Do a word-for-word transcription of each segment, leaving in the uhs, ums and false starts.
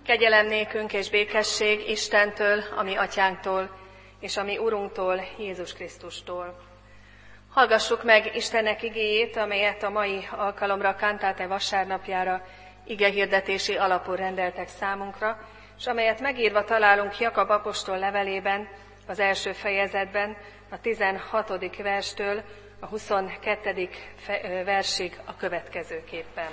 Kegyelem nékünk és békesség Istentől, a mi atyánktól, és a mi Urunktól, Jézus Krisztustól. Hallgassuk meg Istennek igéjét, amelyet a mai alkalomra, Cantate vasárnapjára igehirdetési alapul rendeltek számunkra, és amelyet megírva találunk Jakab apostol levelében, az első fejezetben, a tizenhatodik verstől a huszonkettedik versig a következőképpen.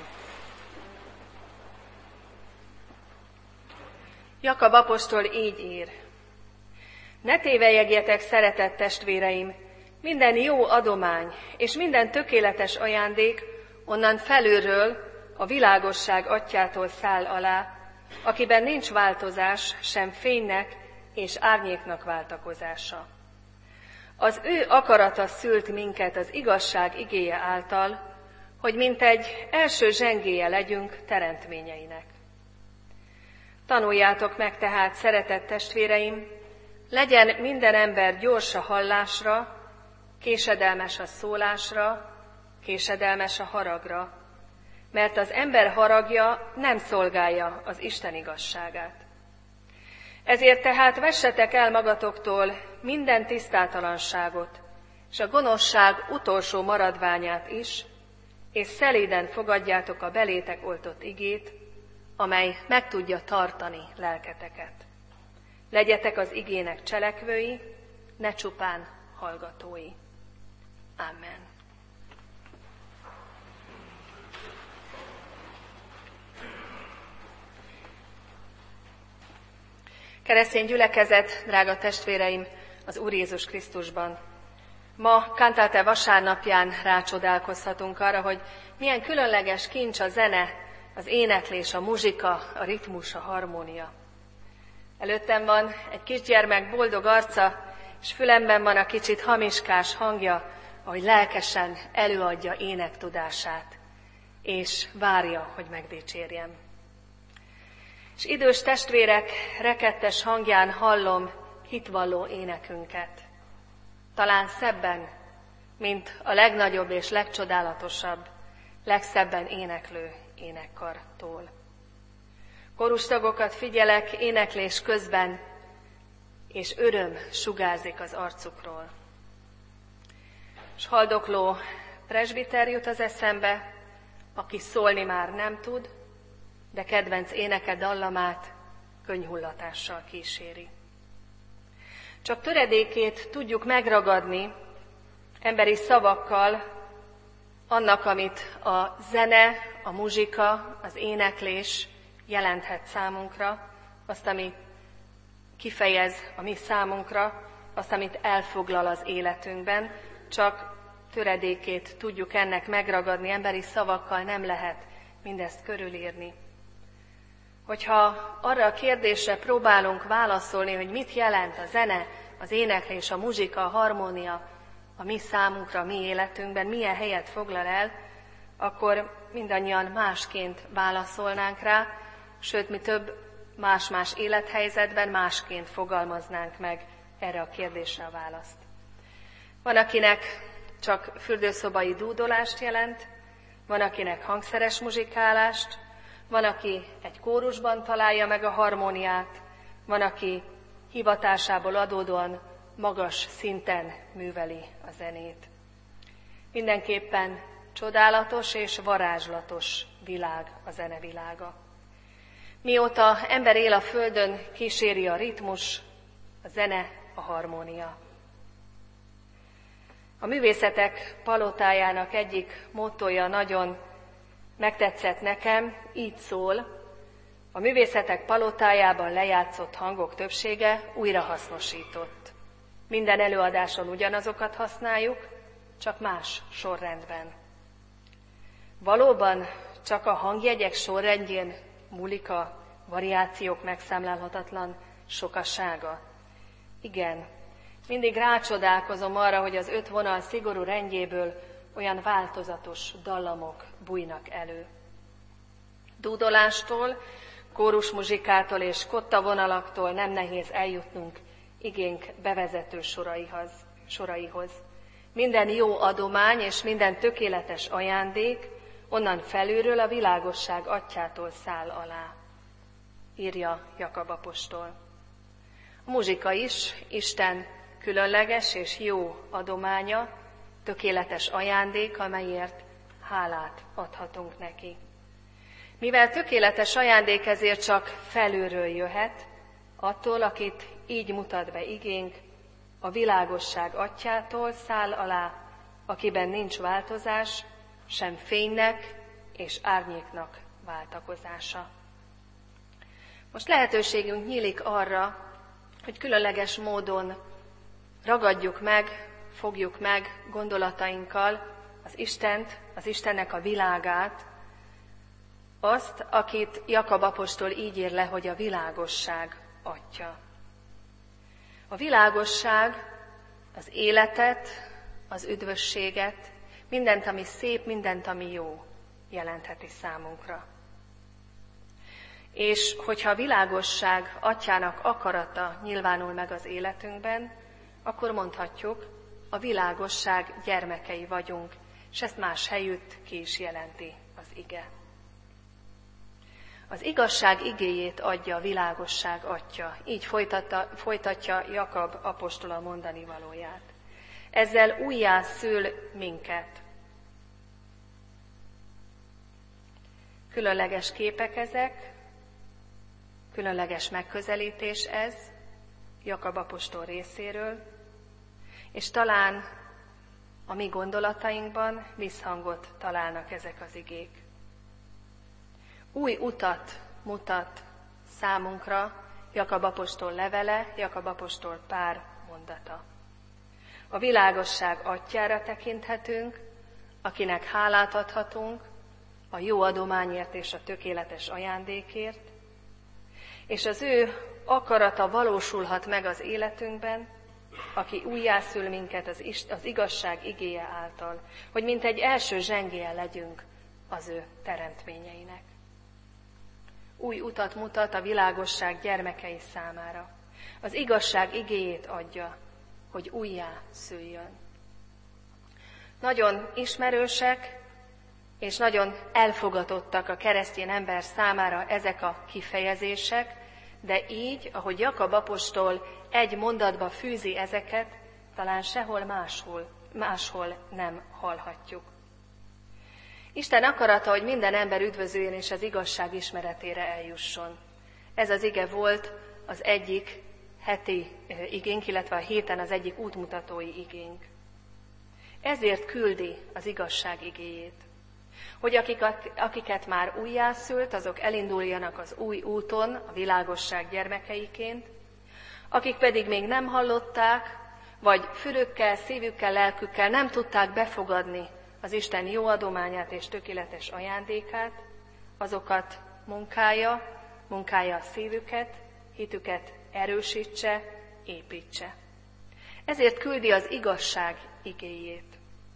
Jakab apostol így ír: Ne tévelyegjetek, szeretett testvéreim, minden jó adomány és minden tökéletes ajándék onnan felülről, a világosság atyától száll alá, akiben nincs változás, sem fénynek és árnyéknak váltakozása. Az ő akarata szült minket az igazság igéje által, hogy mintegy első zsengéje legyünk teremtményeinek. Tanuljátok meg tehát, szeretett testvéreim, legyen minden ember gyors a hallásra, késedelmes a szólásra, késedelmes a haragra, mert az ember haragja nem szolgálja az Isten igazságát. Ezért tehát vessetek el magatoktól minden tisztátalanságot, és a gonoszság utolsó maradványát is, és szelíden fogadjátok a belétek oltott igét, amely meg tudja tartani lelketeket. Legyetek az igének cselekvői, ne csupán hallgatói. Amen. Keresztény gyülekezet, drága testvéreim, az Úr Jézus Krisztusban. Ma Cantate vasárnapján rácsodálkozhatunk arra, hogy milyen különleges kincs a zene, az éneklés, a muzsika, a ritmus, a harmónia. Előttem van egy kisgyermek boldog arca, és fülemben van a kicsit hamiskás hangja, ahogy lelkesen előadja énektudását, és várja, hogy megdicsérjem. És idős testvérek rekettes hangján hallom hitvalló énekünket. Talán szebben, mint a legnagyobb és legcsodálatosabb, legszebben éneklő énekkartól. Korustagokat figyelek éneklés közben, és öröm sugárzik az arcukról. S haldokló presbiter jut az eszembe, aki szólni már nem tud, de kedvenc éneke dallamát könnyhullatással kíséri. Csak töredékét tudjuk megragadni emberi szavakkal annak, amit a zene, a muzsika, az éneklés jelenthet számunkra, azt, ami kifejez a mi számunkra, azt, amit elfoglal az életünkben, csak töredékét tudjuk ennek megragadni, emberi szavakkal nem lehet mindezt körülírni. Hogyha arra a kérdésre próbálunk válaszolni, hogy mit jelent a zene, az éneklés, a muzsika, a harmónia a mi számunkra, a mi életünkben, milyen helyet foglal el, akkor mindannyian másként válaszolnánk rá, sőt, mi több más-más élethelyzetben másként fogalmaznánk meg erre a kérdésre a választ. Van, akinek csak fürdőszobai dúdolást jelent, van, akinek hangszeres muzsikálást, van, aki egy kórusban találja meg a harmóniát, van, aki hivatásából adódóan magas szinten műveli a zenét. Mindenképpen csodálatos és varázslatos világ a zenevilága. Mióta ember él a földön, kíséri a ritmus, a zene, a harmónia. A művészetek palotájának egyik mottója nagyon megtetszett nekem, így szól: a művészetek palotájában lejátszott hangok többsége újrahasznosított. Minden előadáson ugyanazokat használjuk, csak más sorrendben. Valóban csak a hangjegyek sorrendjén múlik a variációk megszámlálhatatlan sokasága? Igen, mindig rácsodálkozom arra, hogy az öt vonal szigorú rendjéből olyan változatos dallamok bújnak elő. Dúdolástól, kórusmuzsikától és kottavonalaktól nem nehéz eljutnunk igénk bevezető soraihoz. soraihoz. Minden jó adomány és minden tökéletes ajándék onnan felülről, a világosság atyától száll alá. írja Jakab apostol. A muzsika is Isten különleges és jó adománya, tökéletes ajándék, amelyért hálát adhatunk neki. Mivel tökéletes ajándék, ezért csak felülről jöhet, attól, akit így mutat be igénk, a világosság atyától száll alá, akiben nincs változás, sem fénynek és árnyéknak váltakozása. Most lehetőségünk nyílik arra, hogy különleges módon ragadjuk meg, fogjuk meg gondolatainkkal az Istent, az Istennek a világát, azt, akit Jakab apostol így ír le, hogy a világosság atya. A világosság az életet, az üdvösséget, mindent, ami szép, mindent, ami jó jelentheti számunkra. És hogyha a világosság atyának akarata nyilvánul meg az életünkben, akkor mondhatjuk, a világosság gyermekei vagyunk, és ezt más helyütt ki is jelenti az ige. Az igazság igéjét adja a világosság atya, így folytatja Jakab apostol a mondani valóját. Ezzel újjá szül minket. Különleges képek ezek, különleges megközelítés ez Jakab apostol részéről, és talán a mi gondolatainkban visszhangot találnak ezek az igék. Új utat mutat számunkra Jakab apostol levele, Jakab apostol pár mondata. A világosság atyára tekinthetünk, akinek hálát adhatunk a jó adományért és a tökéletes ajándékért, és az ő akarata valósulhat meg az életünkben, aki újjászül minket az, az igazság igéje által, hogy mint egy első zsengélye legyünk az ő teremtményeinek. Új utat mutat a világosság gyermekei számára. Az igazság igéjét adja, hogy újjá szüljön. Nagyon ismerősek és nagyon elfogadottak a keresztény ember számára ezek a kifejezések, de így, ahogy Jakab apostol egy mondatba fűzi ezeket, talán sehol máshol, máshol nem hallhatjuk. Isten akarata, hogy minden ember üdvözüljön és az igazság ismeretére eljusson. Ez az ige volt az egyik heti igénk, illetve a héten az egyik útmutatói igénk. Ezért küldi az igazság igéjét, hogy akiket, akiket már újjászült, azok elinduljanak az új úton, a világosság gyermekeiként, akik pedig még nem hallották, vagy fülükkel, szívükkel, lelkükkel nem tudták befogadni az Isten jó adományát és tökéletes ajándékát, azokat munkája, munkája a szívüket, hitüket erősítse, építse. Ezért küldi az igazság igéjét.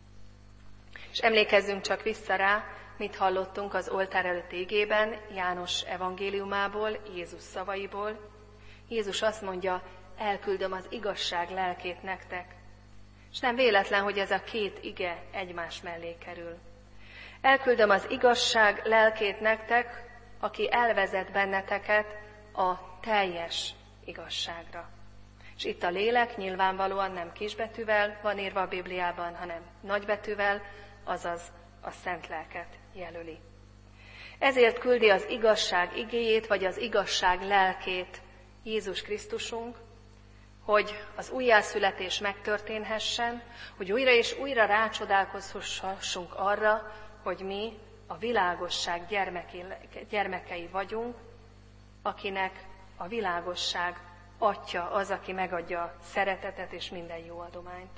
És emlékezzünk csak vissza rá, mit hallottunk az oltár előtti igében, János evangéliumából, Jézus szavaiból. Jézus azt mondja, elküldöm az igazság lelkét nektek. És nem véletlen, hogy ez a két ige egymás mellé kerül. Elküldöm az igazság lelkét nektek, aki elvezet benneteket a teljes igazságra. És itt a lélek nyilvánvalóan nem kisbetűvel van írva a Bibliában, hanem nagybetűvel, azaz a szent lelket jelöli. Ezért küldi az igazság igéjét, vagy az igazság lelkét Jézus Krisztusunk, hogy az újjászületés megtörténhessen, hogy újra és újra rácsodálkozhassunk arra, hogy mi a világosság gyermekei, gyermekei vagyunk, akinek a világosság atya az, aki megadja a szeretetet és minden jó adományt.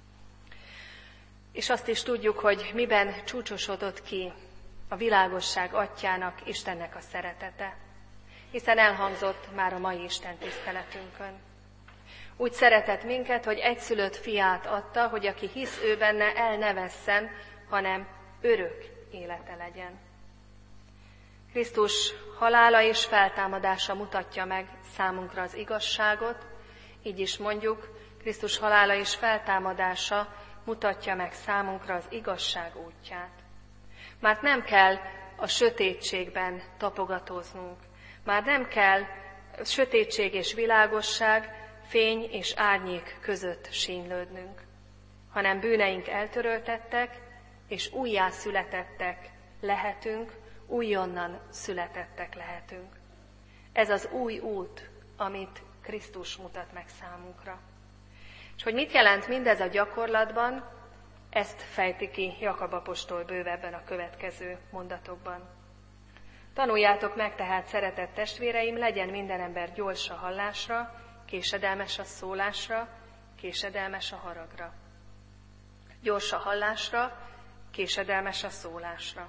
És azt is tudjuk, hogy miben csúcsosodott ki a világosság atyának, Istennek a szeretete, hiszen elhangzott már a mai Isten tiszteletünkön. Úgy szeretett minket, hogy egyszülött fiát adta, hogy aki hisz ő benne, el ne vesszen, hanem örök élete legyen. Krisztus halála és feltámadása mutatja meg számunkra az igazságot, így is mondjuk, Krisztus halála és feltámadása mutatja meg számunkra az igazság útját. Már nem kell a sötétségben tapogatóznunk, Már nem kell sötétség és világosság, fény és árnyék között sínylődnünk, hanem bűneink eltöröltettek, és újjászületettek lehetünk, újonnan születettek lehetünk. Ez az új út, amit Krisztus mutat meg számunkra. És hogy mit jelent mindez a gyakorlatban, ezt fejti ki Jakab apostol bővebben a következő mondatokban. Tanuljátok meg tehát, szeretett testvéreim, legyen minden ember gyors a hallásra, késedelmes a szólásra, késedelmes a haragra. Gyors a hallásra, késedelmes a szólásra.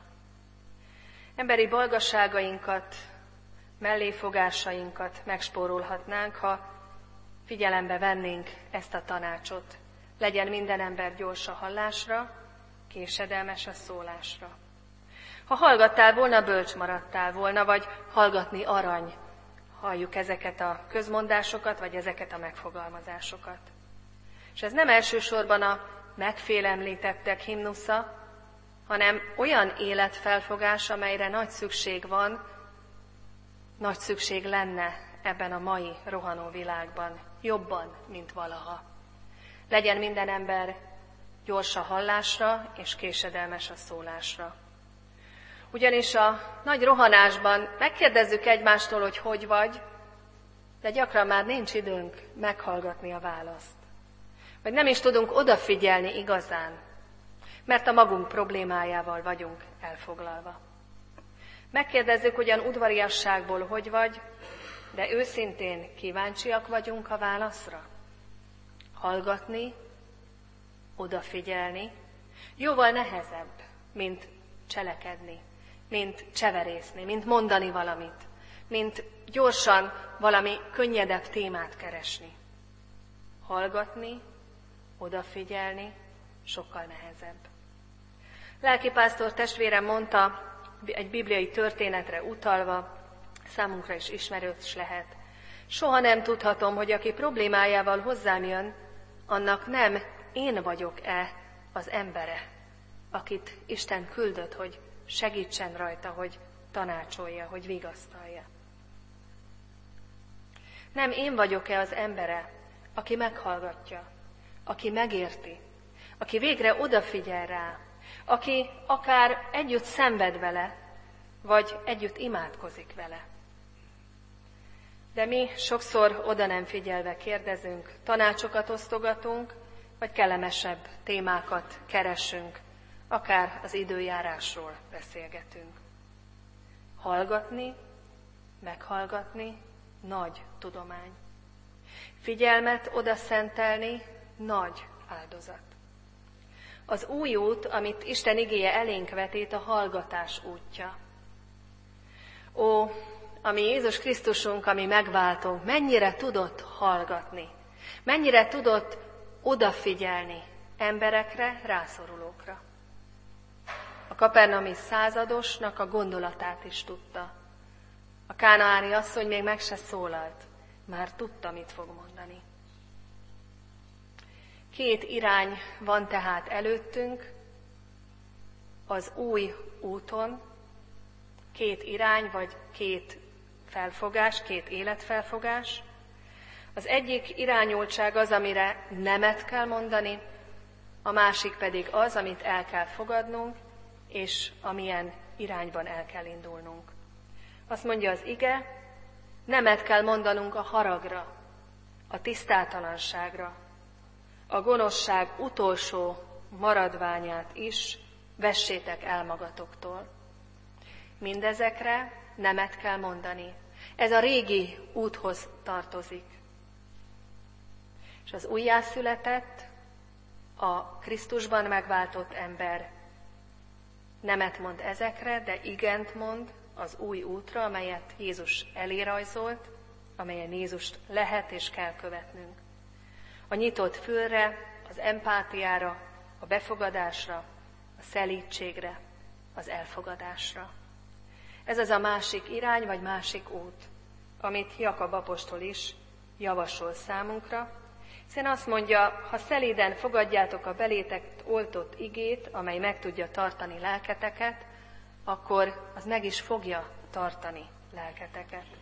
Emberi balgaságainkat, melléfogásainkat megspórolhatnánk, ha figyelembe vennénk ezt a tanácsot. Legyen minden ember gyors a hallásra, késedelmes a szólásra. Ha hallgattál volna, bölcs maradtál volna, vagy hallgatni arany. Halljuk ezeket a közmondásokat, vagy ezeket a megfogalmazásokat. És ez nem elsősorban a megfélemlítettek himnusza, hanem olyan életfelfogás, amelyre nagy szükség van, nagy szükség lenne ebben a mai rohanó világban, jobban, mint valaha. Legyen minden ember gyors a hallásra és késedelmes a szólásra. Ugyanis a nagy rohanásban megkérdezzük egymástól, hogy hogy vagy, de gyakran már nincs időnk meghallgatni a választ. Vagy nem is tudunk odafigyelni igazán, mert a magunk problémájával vagyunk elfoglalva. Megkérdezzük ugyan udvariasságból, hogy vagy, de őszintén kíváncsiak vagyunk a válaszra. Hallgatni, odafigyelni, jóval nehezebb, mint cselekedni, mint cseverészni, mint mondani valamit, mint gyorsan valami könnyedebb témát keresni. Hallgatni, odafigyelni sokkal nehezebb. Lelkipásztor testvérem mondta, egy bibliai történetre utalva, számunkra is ismerős lehet. Soha nem tudhatom, hogy aki problémájával hozzám jön, annak nem én vagyok-e az embere, akit Isten küldött, hogy segítsen rajta, hogy tanácsolja, hogy vigasztalja. Nem én vagyok-e az embere, aki meghallgatja, aki megérti, aki végre odafigyel rá, aki akár együtt szenved vele, vagy együtt imádkozik vele. De mi sokszor oda nem figyelve kérdezünk, tanácsokat osztogatunk, vagy kellemesebb témákat keresünk, akár az időjárásról beszélgetünk. Hallgatni, meghallgatni nagy tudomány. Figyelmet oda szentelni nagy áldozat. Az új út, amit Isten igéje elénk vetít, a hallgatás útja. Ó, ami Jézus Krisztusunk, ami megváltunk, mennyire tudott hallgatni, mennyire tudott odafigyelni emberekre, rászorulókra. A kapernaumi századosnak a gondolatát is tudta. A kánaáni asszony még meg se szólalt, már tudta, mit fog mondani. Két irány van tehát előttünk, az új úton, két irány, vagy két felfogás, két életfelfogás. Az egyik irányultság az, amire nemet kell mondani, a másik pedig az, amit el kell fogadnunk, és amilyen irányban el kell indulnunk. Azt mondja az ige, nemet kell mondanunk a haragra, a tisztátalanságra, a gonoszság utolsó maradványát is vessétek el magatoktól. Mindezekre nemet kell mondani. Ez a régi úthoz tartozik. És az újjászületett, a Krisztusban megváltott ember nemet mond ezekre, de igent mond az új útra, amelyet Jézus elérajzolt, amelyen Jézust lehet és kell követnünk. A nyitott fülre, az empátiára, a befogadásra, a szelídségre, az elfogadásra. Ez az a másik irány, vagy másik út, amit Jakab apostol is javasol számunkra, hiszen azt mondja, ha szelíden fogadjátok a belétek oltott igét, amely meg tudja tartani lelketeket, akkor az meg is fogja tartani lelketeket.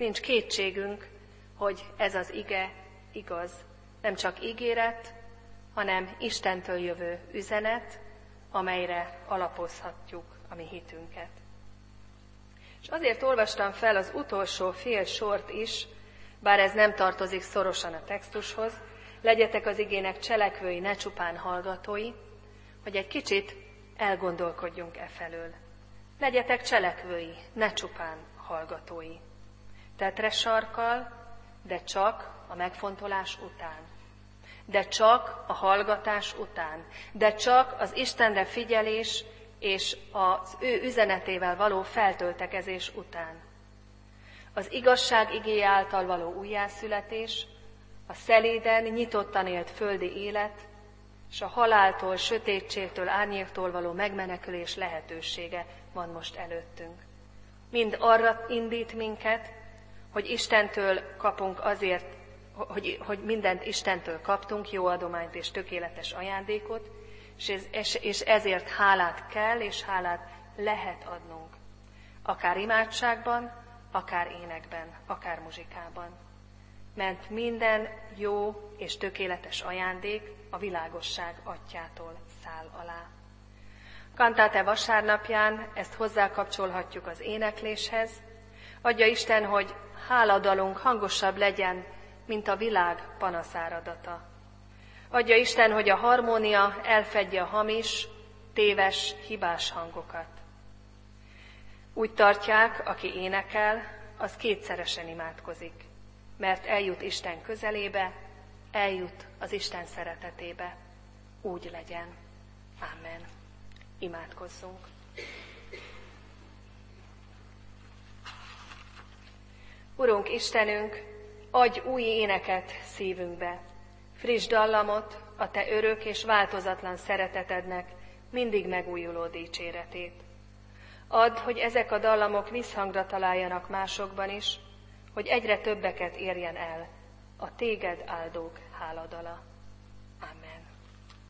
nincs kétségünk, hogy ez az ige igaz. Nem csak ígéret, hanem Istentől jövő üzenet, amelyre alapozhatjuk a mi hitünket. És azért olvastam fel az utolsó fél sort is, bár ez nem tartozik szorosan a textushoz, legyetek az igének cselekvői, ne csupán hallgatói, hogy egy kicsit elgondolkodjunk e felől. Legyetek cselekvői, ne csupán hallgatói. Tetre sarkal, de csak a megfontolás után. De csak a hallgatás után. De csak az Istenre figyelés és az ő üzenetével való feltöltekezés után. Az igazság igéje által való újjászületés, a szeléden, nyitottan élt földi élet, és a haláltól, sötétségtől, árnyéktól való megmenekülés lehetősége van most előttünk. Mind arra indít minket, hogy Istentől kapunk azért, hogy, hogy mindent Istentől kaptunk, jó adományt és tökéletes ajándékot, és, és ezért hálát kell és hálát lehet adnunk. Akár imádságban, akár énekben, akár muzsikában. Mert minden jó és tökéletes ajándék a világosság atyától száll alá. Kantáte vasárnapján ezt hozzákapcsolhatjuk az énekléshez. Adja Isten, hogy háladalunk hangosabb legyen, mint a világ panaszáradata. Adja Isten, hogy a harmónia elfedje a hamis, téves, hibás hangokat. Úgy tartják, aki énekel, az kétszeresen imádkozik, mert eljut Isten közelébe, eljut az Isten szeretetébe. Úgy legyen. Amen. Imádkozzunk. Urunk Istenünk, adj új éneket szívünkbe, friss dallamot, a Te örök és változatlan szeretetednek mindig megújuló dicséretét. Add, hogy ezek a dallamok visszhangra találjanak másokban is, hogy egyre többeket érjen el a Téged áldók háladala.